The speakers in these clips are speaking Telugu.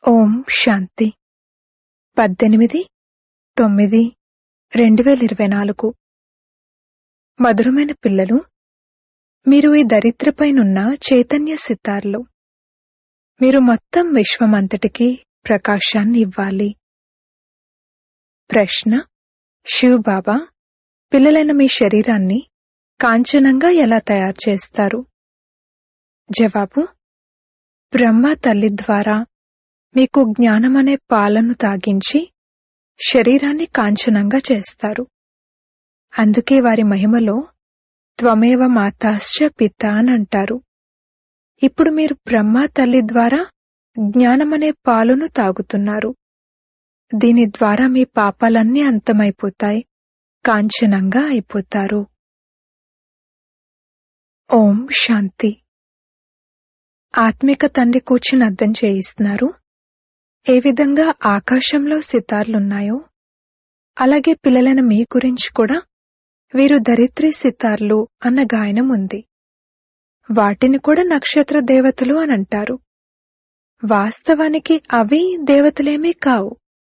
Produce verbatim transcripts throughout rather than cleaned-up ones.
ఓం శాంతి. పద్దెనిమిది తొమ్మిది రెండు వేల ఇరవై నాలుగు. మధురమైన పిల్లలు, మీరు ఈ దరిద్రపైనున్న చైతన్య సితార్లు. మీరు మొత్తం విశ్వమంతటికి ప్రకాశాన్ని ఇవ్వాలి. ప్రశ్న: శివ్ బాబా పిల్లలైన మీ శరీరాన్ని కాంచనంగా ఎలా తయారు చేస్తారు? జవాబు: బ్రహ్మ తల్లి ద్వారా మీకు జ్ఞానమనే పాలను తాగించి శరీరాన్ని కాంచనంగా చేస్తారు. అందుకే వారి మహిమలో త్వమేవ మాతాశ్చ పితా అనంటారు. ఇప్పుడు మీరు బ్రహ్మ తల్లి ద్వారా జ్ఞానమనే పాలును తాగుతున్నారు. దీని ద్వారా మీ పాపాలన్నీ అంతమైపోతాయి, కాంచనంగా అయిపోతారు. ఓం శాంతి. ఆత్మిక తండ్రి కూర్చుని అర్థం చేయిస్తున్నారు. ఏ విధంగా ఆకాశంలో సితార్లున్నాయో అలాగే పిల్లలైన మీ గురించి కూడా వీరు ధరిత్రి సితార్లు అన్న గాయనం ఉంది. వాటిని కూడా నక్షత్ర దేవతలు అనంటారు. వాస్తవానికి అవి దేవతలేమీ కావు.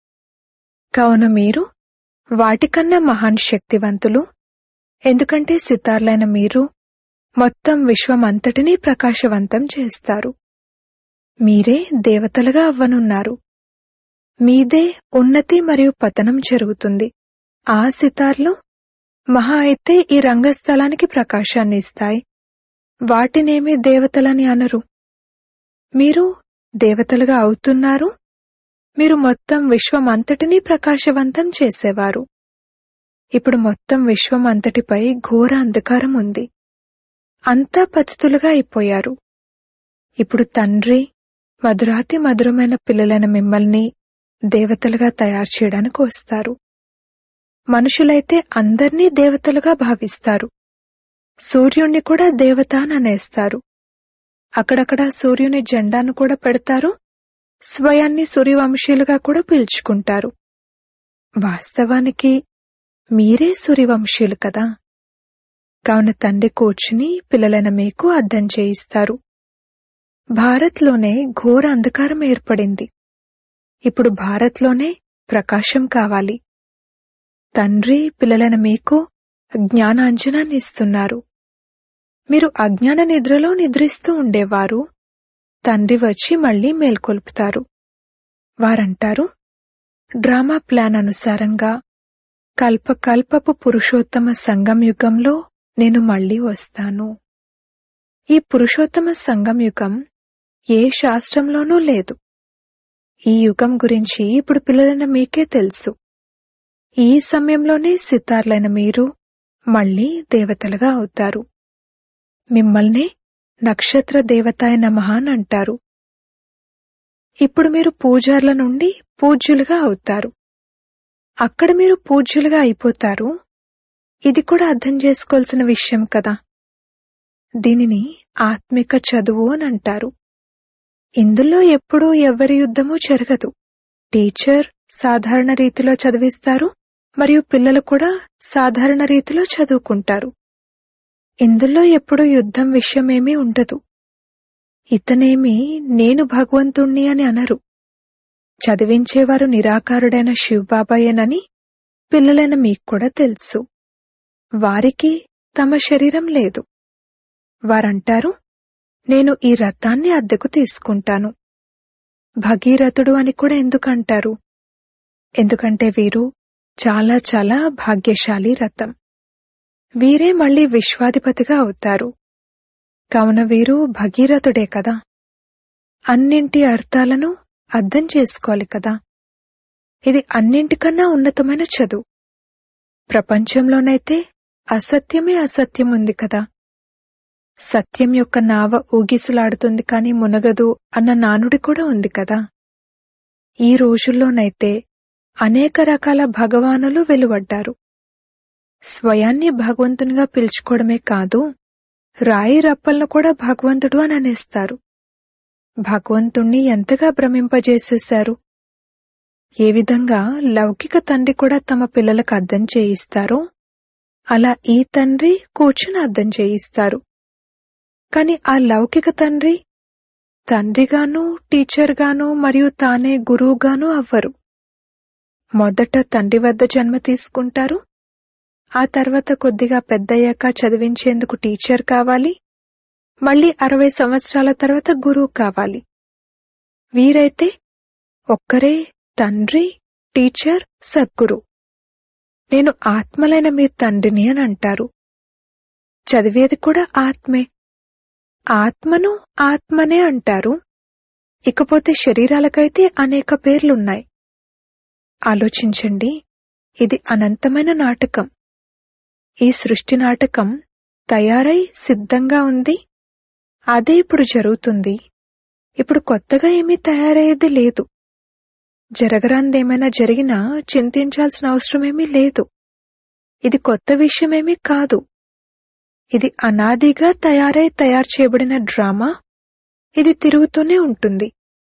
కావున మీరు వాటికన్నా మహాన్ శక్తివంతులు. ఎందుకంటే సితార్లైన మీరు మొత్తం విశ్వమంతటినీ ప్రకాశవంతం చేస్తారు. మీరే దేవతలుగా అవ్వనున్నారు. మీదే ఉన్నతి మరియు పతనం జరుగుతుంది. ఆ సితార్లు మహా అయితే ఈ రంగస్థలానికి ప్రకాశాన్ని ఇస్తాయి. వాటినేమీ దేవతలని అనరు. మీరు దేవతలుగా అవుతున్నారు. మీరు మొత్తం విశ్వమంతటినీ ప్రకాశవంతం చేసేవారు. ఇప్పుడు మొత్తం విశ్వమంతటిపై ఘోర అంధకారం ఉంది. అంతా పతితులుగా అయిపోయారు. ఇప్పుడు తండ్రి మధురాతి మధురమైన పిల్లలైన మిమ్మల్ని దేవతలుగా తయారు చేయడానికి వస్తారు. మనుషులైతే అందర్నీ దేవతలుగా భావిస్తారు. సూర్యుణ్ణి కూడా దేవత అని అనేస్తారు. అక్కడక్కడ సూర్యుని జెండాను కూడా పెడతారు. స్వయాన్ని సూర్యవంశీయులుగా కూడా పిలుచుకుంటారు. వాస్తవానికి మీరే సూర్యవంశీయులు కదా. కావున తండ్రి కూర్చుని పిల్లలైన మీకు అర్థం చేయిస్తారు. భారత్లోనే ఘోర అంధకారం ఏర్పడింది. ఇప్పుడు భారత్లోనే ప్రకాశం కావాలి. తండ్రి పిల్లలైన మీకు జ్ఞానాంజనాన్ని ఇస్తున్నారు. మీరు అజ్ఞాన నిద్రలో నిద్రిస్తూ ఉండేవారు. తండ్రి వచ్చి మళ్లీ మేల్కొల్పుతారు. వారంటారు, డ్రామా ప్లాన్ అనుసారంగా కల్పకల్పపు పురుషోత్తమ సంగం యుగంలో నేను మళ్లీ వస్తాను. ఈ పురుషోత్తమ సంగం యుగం ఏ శాస్త్రంలోనూ లేదు. ఈ యుగం గురించి ఇప్పుడు పిల్లలైన మీకే తెలుసు. ఈ సమయంలోనే సితార్లైన మీరు మళ్లీ దేవతలుగా అవుతారు. మిమ్మల్నే నక్షత్ర దేవతాయ నమః అని అంటారు. ఇప్పుడు మీరు పూజార్ల నుండి పూజ్యులుగా అవుతారు. అక్కడ మీరు పూజ్యులుగా అయిపోతారు. ఇది కూడా అర్థం చేసుకోవాల్సిన విషయం కదా. దీనిని ఆత్మిక చదువు అని అంటారు. ఇందులో ఎప్పుడూ ఎవ్వరి యుద్ధమూ జరగదు. టీచర్ సాధారణ రీతిలో చదివిస్తారు మరియు పిల్లలు కూడా సాధారణ రీతిలో చదువుకుంటారు. ఇందులో ఎప్పుడూ యుద్ధం విషయమేమీ ఉండదు. ఇతనేమి నేను భగవంతుణ్ణి అని అనరు. చదివించేవారు నిరాకారుడైన శివబాబాయేనని పిల్లలైన మీకు కూడా తెలుసు. వారికి తమ శరీరం లేదు. వారంటారు, నేను ఈ రథాన్ని అద్దెకు తీసుకుంటాను. భగీరథుడు అని కూడా ఎందుకంటారు? ఎందుకంటే వీరు చాలా చాలా భాగ్యశాలి రథం. వీరే మళ్లీ విశ్వాధిపతిగా అవుతారు. కావున వీరు భగీరథుడే కదా. అన్నింటి అర్థాలను అర్థం చేసుకోవాలి కదా. ఇది అన్నింటికన్నా ఉన్నతమైన చదువు. ప్రపంచంలోనైతే అసత్యమే అసత్యం ఉంది కదా. సత్యం యొక్క నావ ఊగిసలాడుతుంది కాని మునగదు అన్న నానుడి కూడా ఉంది కదా. ఈ రోజుల్లోనైతే అనేక రకాల భగవానులు వెలువడ్డారు. స్వయాన్ని భగవంతునిగా పిలుచుకోవడమే కాదు, రాయి రప్పలను కూడా భగవంతుడు అని అనేస్తారు. భగవంతుణ్ణి ఎంతగా భ్రమింపజేసేశారు. ఏ విధంగా లౌకిక తండ్రి కూడా తమ పిల్లలకు అర్థం చేయిస్తారో అలా ఈ తండ్రి కూర్చుని అర్థం చేయిస్తారు. కాని ఆ లౌకిక తండ్రి తండ్రిగాను టీచర్గాను మరియు తానే గురువుగాను అవ్వరు. మొదట తండ్రి వద్ద జన్మ తీసుకుంటారు. ఆ తర్వాత కొద్దిగా పెద్దయ్యాక చదివించేందుకు టీచర్ కావాలి. మళ్ళీ అరవై సంవత్సరాల తర్వాత గురువు కావాలి. వీరైతే ఒక్కరే తండ్రి, టీచర్, సద్గురు. నేను ఆత్మలైన మీ తండ్రిని అని అంటారు. చదివేది కూడా ఆత్మే. ఆత్మను ఆత్మనే అంటారు. ఇకపోతే శరీరాలకైతే అనేక పేర్లున్నాయి. ఆలోచించండి, ఇది అనంతమైన నాటకం. ఈ సృష్టి నాటకం తయారై సిద్ధంగా ఉంది. అదే ఇప్పుడు జరుగుతుంది. ఇప్పుడు కొత్తగా ఏమీ తయారయ్యేది లేదు. జరగరాందేమైనా జరిగినా చింతించాల్సిన అవసరమేమీ లేదు. ఇది కొత్త విషయమేమీ కాదు. ఇది అనాదిగా తయారై తయారు చేయబడిన డ్రామా. ఇది తిరుగుతూనే ఉంటుంది.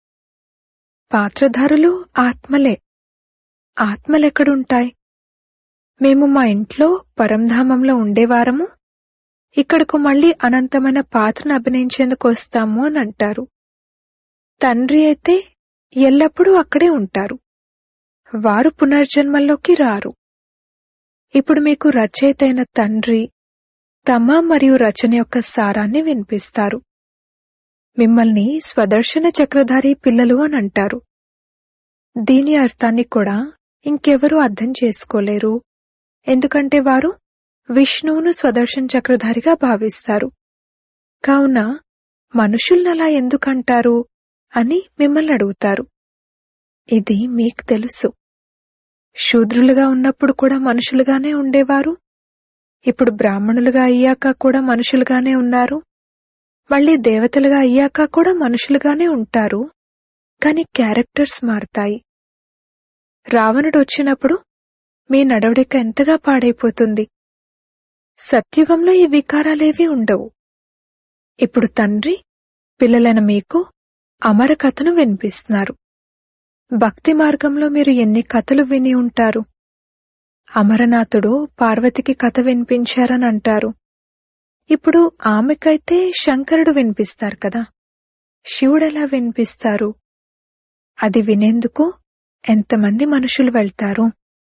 పాత్రధారులు ఆత్మలే. ఆత్మలెక్కడుంటాయి? మేము మా ఇంట్లో పరంధామంలో ఉండేవారము, ఇక్కడకు మళ్లీ అనంతమైన పాత్రను అభినయించేందుకు వస్తాము అని అంటారు. తండ్రి అయితే ఎల్లప్పుడూ అక్కడే ఉంటారు. వారు పునర్జన్మల్లోకి రారు. ఇప్పుడు మీకు రచయిత అయిన తండ్రి తమ మరియు రచన యొక్క సారాన్ని వినిపిస్తారు. మిమ్మల్ని స్వదర్శన చక్రధారి పిల్లలు అని అంటారు. దీని అర్థాన్ని కూడా ఇంకెవరూ అర్థం చేసుకోలేరు. ఎందుకంటే వారు విష్ణువును స్వదర్శన చక్రధారిగా భావిస్తారు. కావున మనుషుల్నలా ఎందుకంటారు అని మిమ్మల్ని అడుగుతారు. ఇది మీకు తెలుసు. శూద్రులుగా ఉన్నప్పుడు కూడా మనుషులుగానే ఉండేవారు. ఇప్పుడు బ్రాహ్మణులుగా అయ్యాక కూడా మనుషులుగానే ఉన్నారు. మళ్లీ దేవతలుగా అయ్యాక కూడా మనుషులుగానే ఉంటారు. కాని క్యారెక్టర్స్ మారతాయి. రావణుడు వచ్చినప్పుడు మీ నడవడిక ఎంతగా పాడైపోతుంది. సత్యుగంలో ఈ వికారాలేవీ ఉండవు. ఇప్పుడు తండ్రి పిల్లలైన మీకు అమర కథను వినిపిస్తున్నారు. భక్తి మార్గంలో మీరు ఎన్ని కథలు విని ఉంటారు. అమరనాథుడు పార్వతికి కథ వినిపించారని అంటారు. ఇప్పుడు ఆమెకైతే శంకరుడు వినిపిస్తారు కదా. శివుడెలా వినిపిస్తారు? అది వినేందుకు ఎంతమంది మనుషులు వెళ్తారు?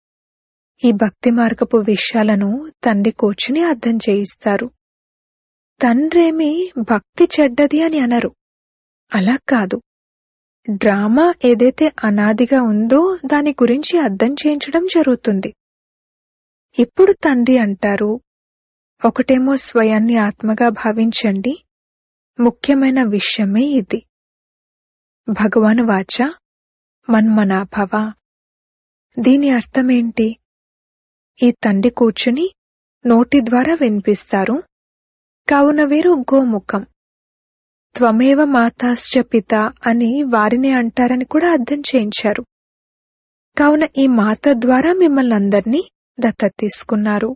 ఈ భక్తి మార్గపు విషయాలను తండ్రి కూర్చుని అర్థం చేయిస్తారు. తండ్రేమి భక్తి చెడ్డది అని అనరు. అలా కాదు. డ్రామా ఏదైతే అనాదిగా ఉందో దాని గురించి అర్థం చేయించడం జరుగుతుంది. ఇప్పుడు తండ్రి అంటారు, ఒకటేమో స్వయాన్ని ఆత్మగా భావించండి. ముఖ్యమైన విషయమే ఇది. భగవాను వాచ మన్మనాభవ. దీని అర్థమేంటి? ఈ తండ్రి కూర్చుని నోటి ద్వారా వినిపిస్తారు. కావున వీరు గోముఖం. త్వమేవ మాతాశ్చ పిత అని వారిని అంటారని కూడా అర్థం చేయించారు. కావున ఈ మాత ద్వారా మిమ్మల్ని అందర్నీ దత్తత తీసుకున్నారు.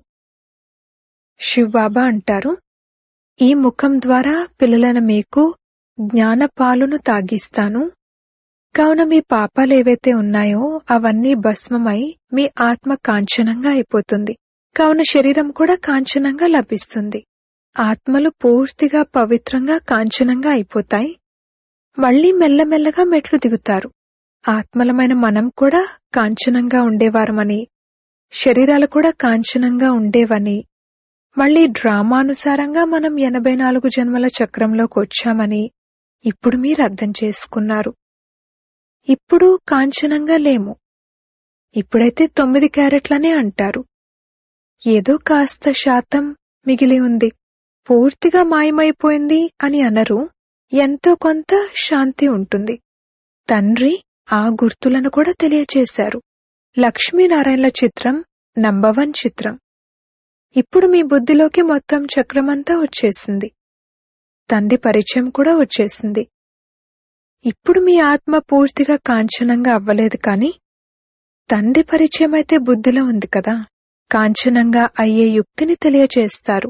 శివబాబా అంటారు, ఈ ముఖం ద్వారా పిల్లలైన మీకు జ్ఞానపాలును తాగిస్తాను. కావున మీ పాపాలేవైతే ఉన్నాయో అవన్నీ భస్మమై మీ ఆత్మ కాంచనంగా అయిపోతుంది. కావున శరీరం కూడా కాంచనంగా లభిస్తుంది. ఆత్మలు పూర్తిగా పవిత్రంగా కాంచనంగా అయిపోతాయి. మళ్లీ మెల్లమెల్లగా మెట్లు దిగుతారు. ఆత్మలమైన మనం కూడా కాంచనంగా ఉండేవారమని, శరీరాలు కూడా కాంచనంగా ఉండేవని, మళ్లీ డ్రామానుసారంగా మనం ఎనభై నాలుగు జన్మల చక్రంలోకి వచ్చామని ఇప్పుడు మీరు అర్థం చేసుకున్నారు. ఇప్పుడు కాంచనంగా లేము. ఇప్పుడైతే తొమ్మిది క్యారెట్లనే అంటారు. ఏదో కాస్త శాతం మిగిలి ఉంది, పూర్తిగా మాయమైపోయింది అని అనరు. ఎంతో కొంత శాంతి ఉంటుంది. తండ్రి ఆ గుర్తులను కూడా తెలియచేశారు. లక్ష్మీనారాయణల చిత్రం నంబవన్ చిత్రం. ఇప్పుడు మీ బుద్ధిలోకి మొత్తం చక్రమంతా వచ్చేసింది. తండ్రి పరిచయం కూడా వచ్చేసింది. ఇప్పుడు మీ ఆత్మ పూర్తిగా కాంచనంగా అవ్వలేదు కాని తండ్రి పరిచయం అయితే బుద్ధిలో ఉంది కదా. కాంచనంగా అయ్యే యుక్తిని తెలియచేస్తారు.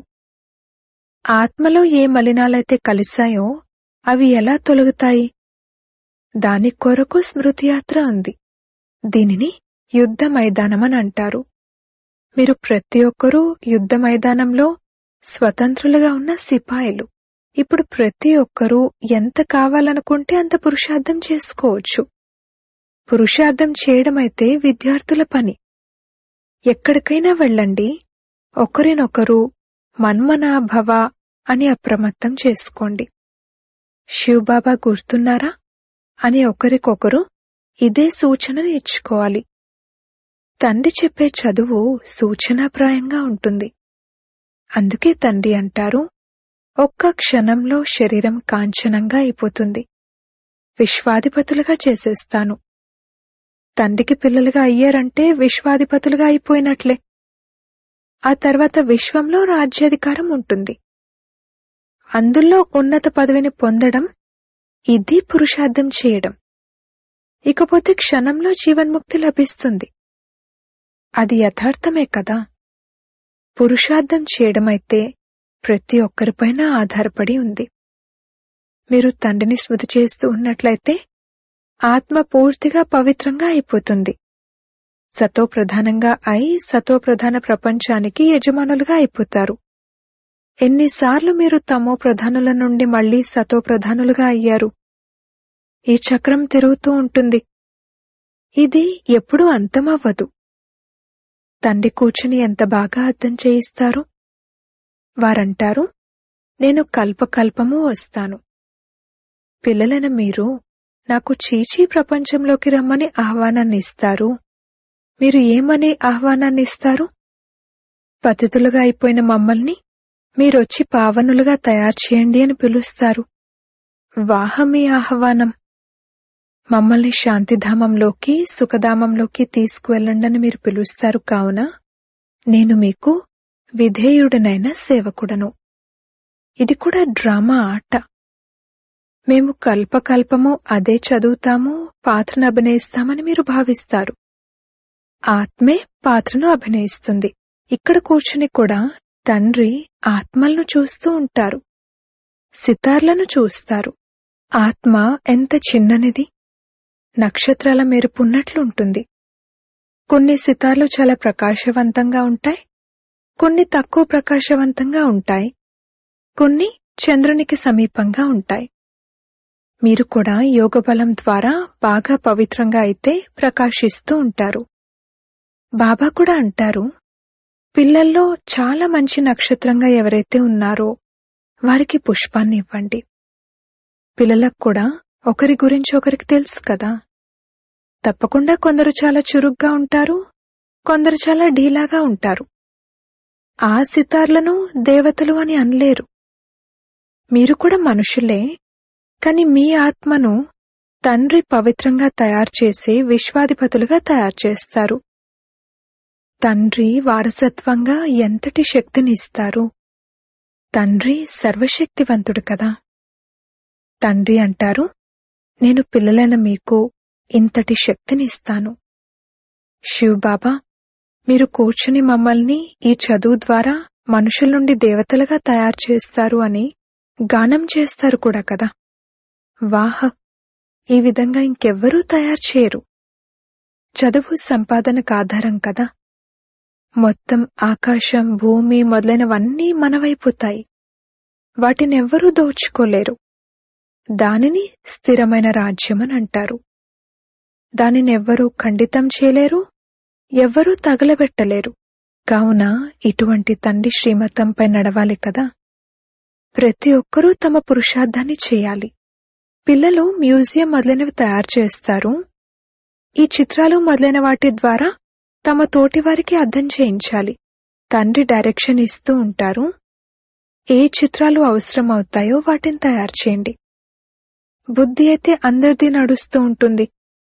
ఆత్మలో ఏ మలినాలైతే కలిశాయో అవి ఎలా తొలగుతాయి? దాని కొరకు స్మృతియాత్ర ఉంది. దీనిని యుద్ధ మైదానమని అంటారు. మీరు ప్రతి ఒక్కరూ యుద్ధ మైదానంలో స్వతంత్రులుగా ఉన్న సిపాయిలు. ఇప్పుడు ప్రతి ఒక్కరూ ఎంత కావాలనుకుంటే అంత పురుషార్థం చేసుకోవచ్చు. పురుషార్థం చేయడమైతే విద్యార్థుల పని. ఎక్కడికైనా వెళ్ళండి, ఒకరినొకరు మన్మనాభవ అని అప్రమత్తం చేసుకోండి. శివబాబా గుర్తున్నారా అని ఒకరికొకరు ఇదే సూచన ఇచ్చుకోవాలి. తండ్రి చెప్పే చదువు సూచనాప్రాయంగా ఉంటుంది. అందుకే తండ్రి అంటారు, ఒక్క క్షణంలో శరీరం కాంచనంగా అయిపోతుంది, విశ్వాధిపతులుగా చేసేస్తాను. తండ్రికి పిల్లలుగా అయ్యారంటే విశ్వాధిపతులుగా అయిపోయినట్లే. ఆ తర్వాత విశ్వంలో రాజ్యాధికారం ఉంటుంది. అందులో ఉన్నత పదవిని పొందడం, ఇది పురుషార్థం చేయడం. ఇకపోతే క్షణంలో జీవన్ముక్తి లభిస్తుంది. అది యథార్థమే కదా. పురుషార్థం చేయడమైతే ప్రతి ఒక్కరిపైన ఆధారపడి ఉంది. మీరు తండ్రిని స్మృతి చేస్తూ ఉన్నట్లయితే ఆత్మ పూర్తిగా పవిత్రంగా అయిపోతుంది. సతోప్రధానంగా అయి సతోప్రధాన ప్రపంచానికి యజమానులుగా అయిపోతారు. ఎన్నిసార్లు మీరు తమో ప్రధానుల నుండి మళ్లీ సతోప్రధానులుగా అయ్యారు. ఈ చక్రం తిరుగుతూ ఉంటుంది. ఇది ఎప్పుడూ అంతమవ్వదు. తండ్రి కూర్చుని ఎంత బాగా అర్థం చేయిస్తారు. వారంటారు, నేను కల్పకల్పము వస్తాను. పిల్లలైన మీరు నాకు చీచీ ప్రపంచంలోకి రమ్మని ఆహ్వానాన్ని ఇస్తారు. మీరు ఏమని ఆహ్వానాన్ని ఇస్తారు? పతితులుగా అయిపోయిన మమ్మల్ని మీరొచ్చి పావనులుగా తయారు చేయండి అని పిలుస్తారు. వాహ మీ ఆహ్వానం. మమ్మల్ని శాంతిధామంలోకి సుఖధామంలోకి తీసుకువెళ్ళండని మీరు పిలుస్తారు. కావున నేను మీకు విధేయుడనైన సేవకుడను. ఇది కూడా డ్రామా ఆట. మేము కల్పకల్పము అదే చదువుతాము, పాత్రను అభినయిస్తామని మీరు భావిస్తారు. ఆత్మే పాత్రను అభినయిస్తుంది. ఇక్కడ కూర్చుని కూడా తండ్రి ఆత్మలను చూస్తూ ఉంటారు, సితార్లను చూస్తారు. ఆత్మ ఎంత చిన్ననిది, నక్షత్రాల మెరుపున్నట్లుంటుంది. కొన్ని సితార్లు చాలా ప్రకాశవంతంగా ఉంటాయి, కొన్ని తక్కువ ప్రకాశవంతంగా ఉంటాయి, కొన్ని చంద్రునికి సమీపంగా ఉంటాయి. మీరు కూడా యోగబలం ద్వారా బాగా పవిత్రంగా అయితే ప్రకాశిస్తూ ఉంటారు. బాబా కూడా అంటారు, పిల్లల్లో చాలా మంచి నక్షత్రంగా ఎవరైతే ఉన్నారో వారికి పుష్పాన్ని ఇవ్వండి. పిల్లలకు కూడా ఒకరి గురించి ఒకరికి తెలుసు కదా. తప్పకుండా కొందరు చాలా చురుగ్గా ఉంటారు, కొందరు చాలా ఢీలాగా ఉంటారు. ఆ సితార్లను దేవతలు అని అనలేరు. మీరు కూడా మనుషులే, కాని మీ ఆత్మను తండ్రి పవిత్రంగా తయారు చేసి విశ్వాధిపతులుగా తయారు చేస్తారు. తండ్రి వారసత్వంగా ఎంతటి శక్తిని ఇస్తారు. తండ్రి సర్వశక్తివంతుడు కదా. తండ్రి అంటారు, నేను పిల్లలైన మీకు ఇంతటి శక్తిని ఇస్తాను. శివబాబా, మీరు కూర్చుని మమ్మల్ని ఈ చదువు ద్వారా మనుషుల నుండి దేవతలుగా తయారు చేస్తారు అని గానం చేస్తారు కూడా కదా. వాహ, ఈ విధంగా ఇంకెవ్వరూ తయారు చేయరు. చదువు సంపాదనకు ఆధారం కదా. మొత్తం ఆకాశం, భూమి మొదలైనవన్నీ మనవైపోతాయి. వాటినెవ్వరూ దోచుకోలేరు. దానిని స్థిరమైన రాజ్యమని అంటారు. దానినెవ్వరూ ఖండితం చేయలేరు, ఎవ్వరూ తగలబెట్టలేరు. కావున ఇటువంటి తండ్రి శ్రీమతంపై నడవాలి కదా. ప్రతి ఒక్కరూ తమ పురుషార్థాన్ని చేయాలి. పిల్లలు మ్యూజియం మొదలైనవి తయారు చేస్తారు. ఈ చిత్రాలు మొదలైన వాటి ద్వారా తమ తోటివారికి అర్థం చేయించాలి. తండ్రి డైరెక్షన్ ఇస్తూ ఉంటారు. ఏ చిత్రాలు అవసరమవుతాయో వాటిని తయారు చేయండి. బుద్ధి అయితే అందరిది నడుస్తూ ఉంటుంది.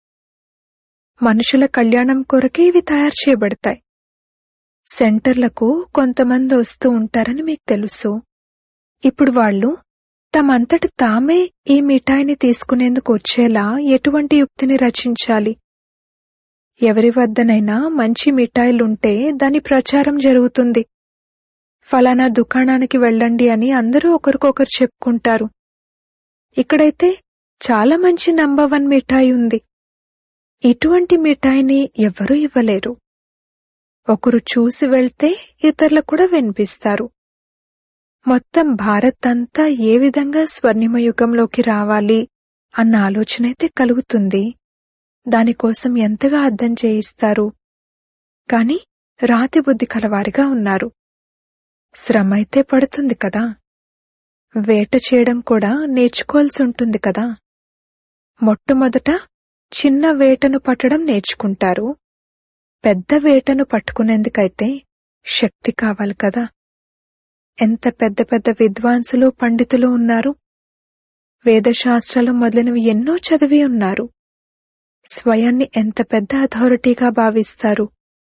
మనుషుల కళ్యాణం కొరకే ఇవి తయారు చేయబడతాయి. సెంటర్లకు కొంతమంది వస్తూ ఉంటారని మీకు తెలుసు. ఇప్పుడు వాళ్ళు తమంతటి తామే ఈ మిఠాయిని తీసుకునేందుకు వచ్చేలా ఎటువంటి యుక్తిని రచించాలి? ఎవరి వద్దనైనా మంచి మిఠాయిలుంటే దాని ప్రచారం జరుగుతుంది. ఫలానా దుకాణానికి వెళ్ళండి అని అందరూ ఒకరికొకరు చెప్పుకుంటారు. ఇక్కడైతే చాలా మంచి నంబర్ వన్ మిఠాయి ఉంది. ఇటువంటి మిఠాయిని ఎవ్వరూ ఇవ్వలేరు. ఒకరు చూసి వెళ్తే ఇతరులకు కూడా వినిపిస్తారు. మొత్తం భారత్ అంతా ఏ విధంగా స్వర్ణిమయుగంలోకి రావాలి అన్న ఆలోచన అయితే కలుగుతుంది. దానికోసం ఎంతగా అర్థం చేయిస్తారు. కాని రాతి బుద్ధి కలవారిగా ఉన్నారు. శ్రమ అయితే పడుతుంది కదా. వేట చేయడం కూడా నేర్చుకోవాల్సి ఉంటుంది కదా. మొట్టమొదట చిన్న వేటను పట్టడం నేర్చుకుంటారు. పెద్ద వేటను పట్టుకునేందుకైతే శక్తి కావాలి కదా. ఎంత పెద్ద పెద్ద విద్వాంసులు పండితులు ఉన్నారు. వేదశాస్త్రాలు మొదలైనవి ఎన్నో చదివి ఉన్నారు. స్వయాన్ని ఎంత పెద్ద అథారిటీగా భావిస్తారు.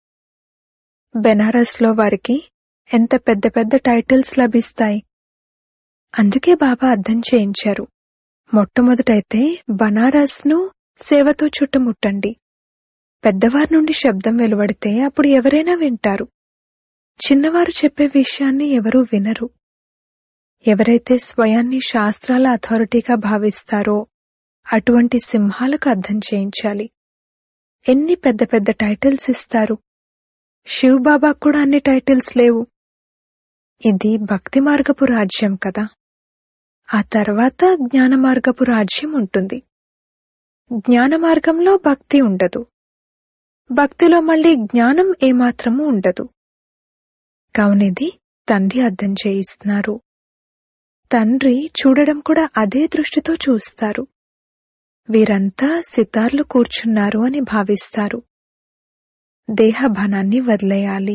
బెనారస్లో వారికి ఎంత పెద్ద పెద్ద టైటిల్స్ లభిస్తాయి. అందుకే బాబా అర్థం చేయించారు. మొట్టమొదటైతే బనారస్ను సేవతో చుట్టుముట్టండి. పెద్దవారి నుండి శబ్దం వెలువడితే అప్పుడు ఎవరైనా వింటారు. చిన్నవారు చెప్పే విషయాన్ని ఎవరూ వినరు. ఎవరైతే స్వయాన్ని శాస్త్రాల అథారిటీగా భావిస్తారో అటువంటి సింహాలకు అర్థం చేయించాలి. ఎన్ని పెద్ద పెద్ద టైటిల్స్ ఇస్తారు. శివబాబా కూడా అన్ని టైటిల్స్ లేవు. ఇది భక్తి మార్గపు రాజ్యం కదా. ఆ తర్వాత జ్ఞాన మార్గపు రాజ్యం ఉంటుంది. జ్ఞాన మార్గంలో భక్తి ఉండదు. భక్తిలో మళ్లీ జ్ఞానం ఏమాత్రమూ ఉండదు. కావునిది తండ్రి అర్థం చేయిస్తున్నారు. తండ్రి చూడడం కూడా అదే దృష్టితో చూస్తారు. వీరంతా సితార్లు కూర్చున్నారు అని భావిస్తారు. దేహభానాన్ని వదిలేయాలి.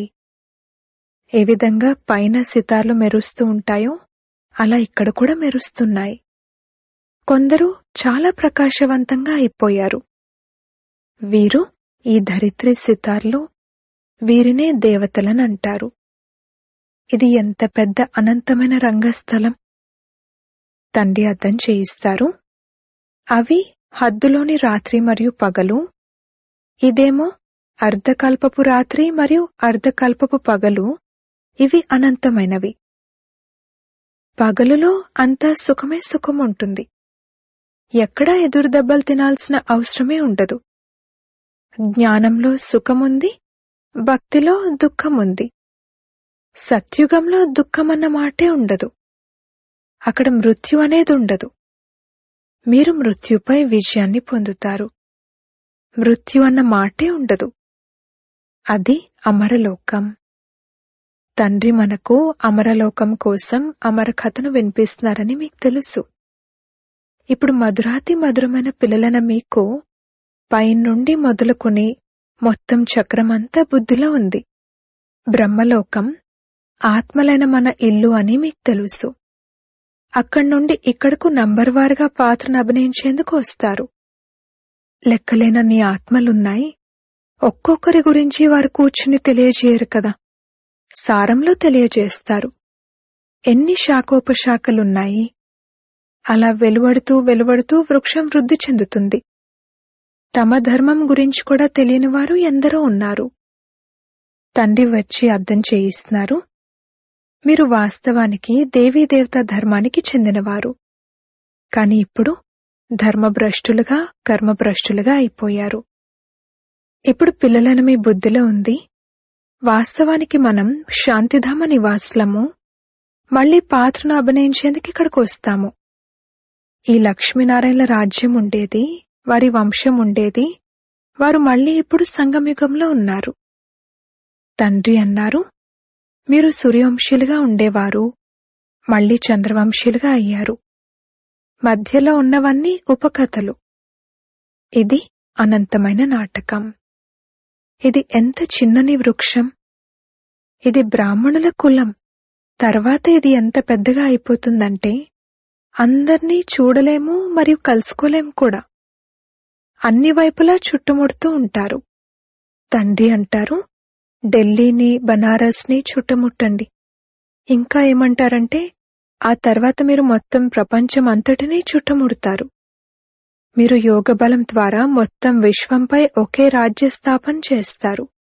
ఏ విధంగా పైన సితార్లు మెరుస్తూ ఉంటాయో అలా ఇక్కడ కూడా మెరుస్తున్నాయి. కొందరు చాలా ప్రకాశవంతంగా అయిపోయారు. వీరు ఈ ధరిత్రి సితార్లు. వీరినే దేవతలనంటారు. ఇది ఎంత పెద్ద అనంతమైన రంగస్థలం. తండ్రి అర్థం చేయిస్తారు. అవి హద్దులోని రాత్రి మరియు పగలు. ఇదేమో అర్ధకల్పపు రాత్రి మరియు అర్ధకల్పపు పగలు. ఇవి అనంతమైనవి. పగలులో అంతా సుఖమే సుఖం ఉంటుంది. ఎక్కడా ఎదురు దెబ్బలు తినాల్సిన అవసరమే ఉండదు. జ్ఞానంలో సుఖముంది, భక్తిలో దుఃఖముంది. సత్యుగంలో దుఃఖమన్న మాటే ఉండదు. అక్కడ మృత్యు అనేది ఉండదు. మీరు మృత్యుపై విజయాన్ని పొందుతారు. మృత్యు అన్న మాటే ఉండదు. అది అమరలోకం. తండ్రి మనకు అమరలోకం కోసం అమర కథను వినిపిస్తున్నారని మీకు తెలుసు. ఇప్పుడు మధురాతి మధురమైన పిల్లలైన మీకు పైనుండి మొదలుకొని మొత్తం చక్రమంతా బుద్ధిలో ఉంది. బ్రహ్మలోకం ఆత్మలైన మన ఇల్లు అని మీకు తెలుసు. అక్కడి నుండి ఇక్కడకు నంబర్ వారుగా పాత్రను అభినయించేందుకు వస్తారు. లెక్కలేనన్ని ఆత్మలున్నాయి. ఒక్కొక్కరి గురించి వారు కూర్చుని తెలియజేయరు కదా. సారంలో తెలియజేస్తారు. ఎన్ని శాఖోపశాఖలున్నాయి. అలా వెలువడుతూ వెలువడుతూ వృక్షం వృద్ధి చెందుతుంది. తమ ధర్మం గురించి కూడా తెలియని వారు ఎందరో ఉన్నారు. తండ్రి వచ్చి అర్థం చేయిస్తున్నారు. మీరు వాస్తవానికి దేవీదేవతా ధర్మానికి చెందినవారు. కాని ఇప్పుడు ధర్మభ్రష్టులుగా కర్మభ్రష్టులుగా అయిపోయారు. ఇప్పుడు పిల్లలను మీ బుద్ధిలో ఉంది. వాస్తవానికి మనం శాంతిధామ నివాసులము. మళ్లీ పాత్రను అభినయించేందుకు ఇక్కడికి వస్తాము. ఈ లక్ష్మీనారాయణల రాజ్యం ఉండేది, వారి వంశం ఉండేది. వారు మళ్లీ ఇప్పుడు సంగమయుగంలో ఉన్నారు. తండ్రి అన్నారు, మీరు సూర్యవంశీలుగా ఉండేవారు, మళ్లీ చంద్రవంశీలుగా అయ్యారు. మధ్యలో ఉన్నవన్నీ ఉపకథలు. ఇది అనంతమైన నాటకం. ఇది ఎంత చిన్నని వృక్షం. ఇది బ్రాహ్మణుల కులం. తర్వాత ఇది ఎంత పెద్దగా అయిపోతుందంటే అందర్నీ చూడలేము మరియు కలుసుకోలేము కూడా. అన్ని వైపులా చుట్టుముడుతూ ఉంటారు. తండ్రి అంటారు, ఢిల్లీని బనారస్ని చుట్టుముట్టండి. ఇంకా ఏమంటారంటే ఆ తర్వాత మీరు మొత్తం ప్రపంచం అంతటినీ చుట్టుముడతారు. మీరు యోగబలం ద్వారా మొత్తం విశ్వంపై ఒకే రాజ్యస్థాపన చేస్తారు.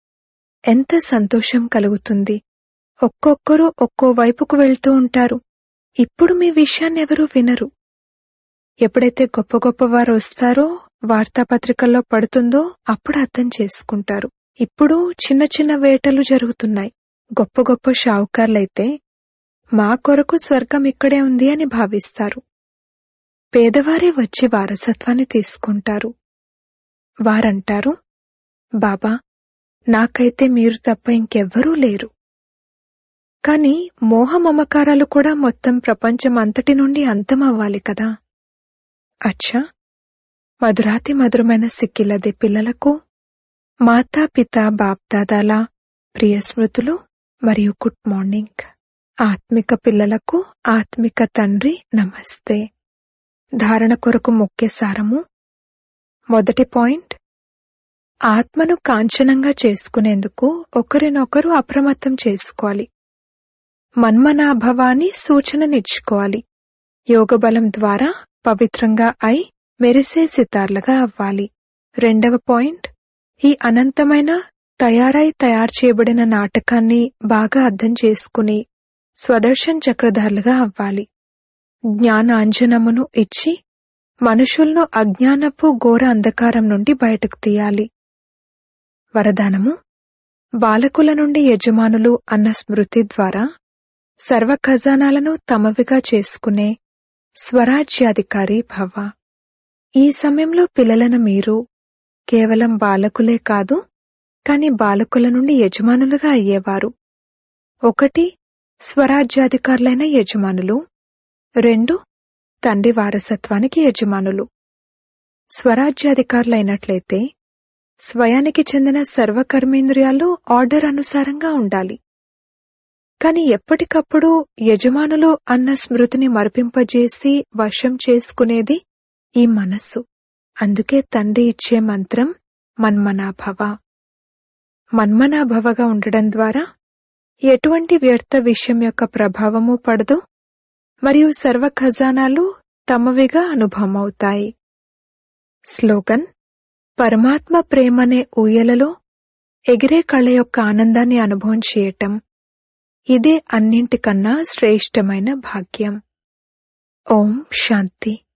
ఎంత సంతోషం కలుగుతుంది. ఒక్కొక్కరు ఒక్కో వైపుకు వెళ్తూ ఉంటారు. ఇప్పుడు మీ విషయాన్ని ఎవరూ వినరు. ఎప్పుడైతే గొప్ప గొప్ప వారు వస్తారో, వార్తాపత్రికల్లో పడుతుందో అప్పుడు అర్థం చేసుకుంటారు. ఇప్పుడు చిన్న చిన్న వేటలు జరుగుతున్నాయి. గొప్ప గొప్ప షావుకార్లైతే మా కొరకు స్వర్గం ఇక్కడే ఉంది అని భావిస్తారు. పేదవారే వచ్చి వారసత్వాన్ని తీసుకుంటారు. వారంటారు, బాబా, నాకైతే మీరు తప్ప ఇంకెవ్వరూ లేరు. కాని మోహమమకారాలు కూడా మొత్తం ప్రపంచం అంతటి నుండి అంతమవ్వాలి కదా. అచ్చా, మధురాతి మధురమైన సిక్కిలదే పిల్లలకు మాతాపిత బాప్దాదాల ప్రియ స్మృతులు మరియు గుడ్ మార్నింగ్. ఆత్మిక పిల్లలకు ఆత్మిక తండ్రి నమస్తే. ధారణ కొరకు ముఖ్య సారము. మొదటి పాయింట్, ఆత్మను కాంచనంగా చేసుకునేందుకు ఒకరినొకరు అప్రమత్తం చేసుకోవాలి. మన్మనాభవాన్ని సూచననిచ్చుకోవాలి. యోగబలం ద్వారా పవిత్రంగా అయి మెరిసే సితార్లుగా అవ్వాలి. రెండవ పాయింట్, ఈ అనంతమైన తయారై తయారు చేయబడిన నాటకాన్ని బాగా అర్థం చేసుకుని స్వదర్శన్ చక్రధారులుగా అవ్వాలి. జ్ఞానాంజనమును ఇచ్చి మనుషులను అజ్ఞానపు ఘోర అంధకారం నుండి బయటకు తీయాలి. వరదానము, బాలకుల నుండి యజమానులు అన్న స్మృతి ద్వారా సర్వ ఖజానాలను తమవిగా చేసుకునే స్వరాజ్యాధికారి భవ. ఈ సమయంలో పిల్లలను మీరు కేవలం బాలకులే కాదు, కాని బాలకుల నుండి యజమానులుగా అయ్యేవారు. ఒకటి, స్వరాజ్యాధికారులైన యజమానులు. రెండు, తండ్రి వారసత్వానికి యజమానులు. స్వరాజ్యాధికారులైనట్లయితే స్వయానికి చెందిన సర్వకర్మేంద్రియాలు ఆర్డర్ అనుసారంగా ఉండాలి. కాని ఎప్పటికప్పుడు యజమానులు అన్న స్మృతిని మరిపింపజేసి వశం చేసుకునేది ఈ మనస్సు. అందుకే తండ్రి ఇచ్చే మంత్రం మన్మనాభవ. మన్మనాభవగా ఉండడం ద్వారా ఎటువంటి వ్యర్థ విషయం యొక్క ప్రభావము పడదు మరియు సర్వ ఖజానాలు తమవిగా అనుభవమవుతాయి. స్లోగన్, పరమాత్మ ప్రేమనే ఊయలలో ఎగిరే కళ యొక్క ఆనందాన్ని అనుభవం చేయటం, ఇదే అన్నింటికన్నా శ్రేష్టమైన భాగ్యం. ఓం శాంతి.